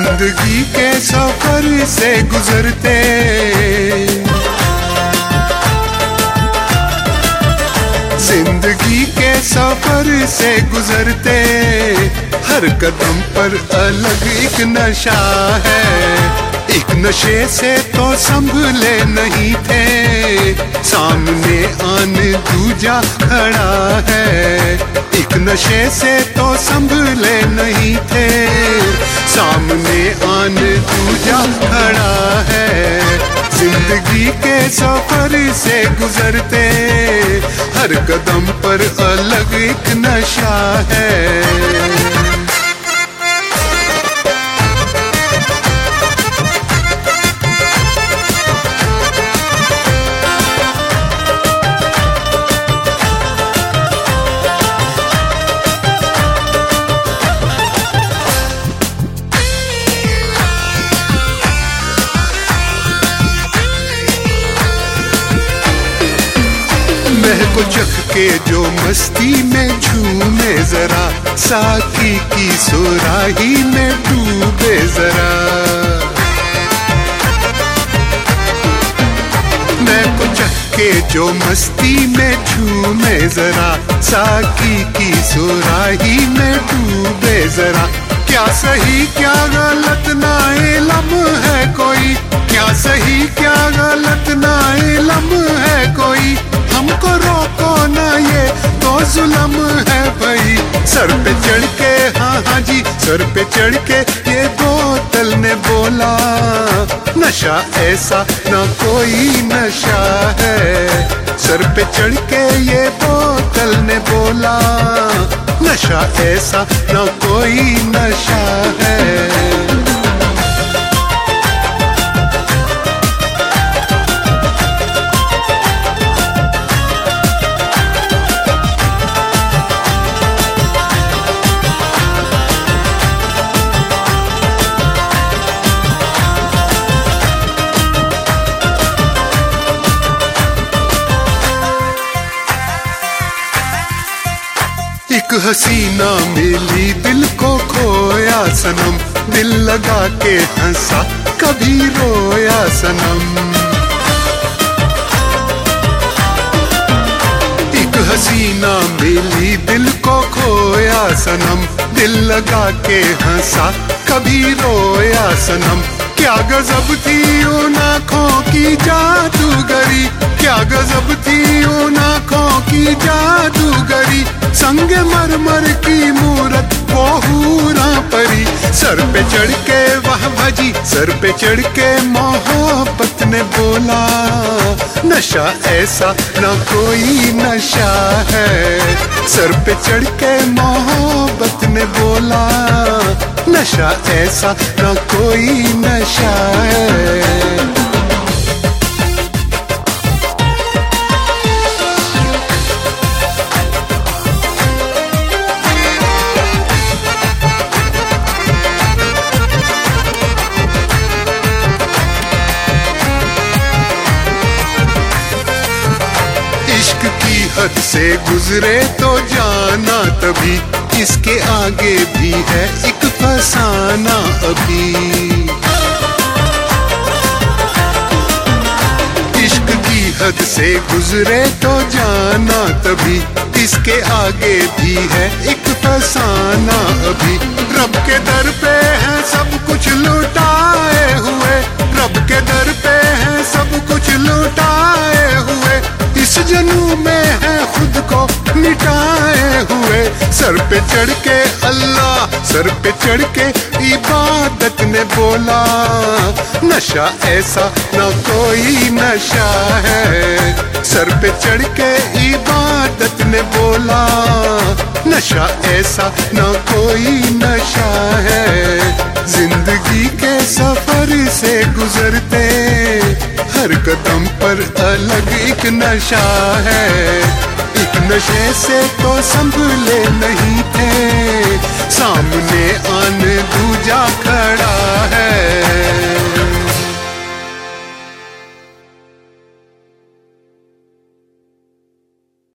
जिंदगी के सफर से गुजरते, जिंदगी के सफर से गुजरते, हर कदम पर अलग एक नशा है। एक नशे से तो संभले नहीं थे, सामने आन दूजा खड़ा है। एक नशे से तो संभले नहीं थे, सामने आन दूजा खड़ा है। जिंदगी के सफर से गुजरते, हर कदम पर अलग एक नशा है। को चख के जो मस्ती में झूमे जरा, साकी की सुराही में डूबे जरा। मैं को चख के जो मस्ती में झूमे जरा, साकी की सुराही में डूबे जरा। क्या सही क्या गलत ना इल्म है कोई, क्या सही क्या गलत ना इल्म है कोई। हमको रोको ना ये तो जुल्म है भाई। सर पे चढ़ के हाँ हाँ जी, सर पे चढ़ के ये बोतल ने बोला, नशा ऐसा ना कोई नशा है। सर पे चढ़ के ये बोतल ने बोला, नशा ऐसा ना कोई नशा है। एक हसीना मिली दिल को खोया सनम, दिल लगा के हंसा कभी रोया सनम। एक हसीना मिली दिल को खोया सनम, दिल लगा के हंसा कभी रोया सनम। क्या गजब थी उन आँखों की जादूगरी, क्या गजब थी उन आँखों की जादूगरी। संग मरमर की मूरत वो हूरा परी, सर पे चढ़ के वाह भजी, सर पे चढ़ के मोहब्बत ने बोला, नशा ऐसा ना कोई नशा है। सर पे चढ़ के मोहब्बत ने बोला, नशा ऐसा ना कोई नशा है। इश्क की हद से गुजरे तो जाना तभी, इसके आगे भी है एक फसाना अभी। इश्क की हद से गुजरे तो जाना तभी, इसके आगे भी है एक फसाना अभी। रब के दर पे है सब कुछ लुटाए हुए, रब के दर पे है सब कुछ लुटाए हुए। इस जनू में है खुद को मिटाए हुए। सर पे चढ़ के अल्लाह, सर पे चढ़ के इबादत ने बोला, नशा ऐसा ना कोई नशा है। सर पे चढ़ के इबादत ने बोला, नशा ऐसा ना कोई नशा है। जिंदगी के सफर से गुजरते, हर कदम पर अलग एक नशा है। एक नशे से तो संभले नहीं थे, सामने आने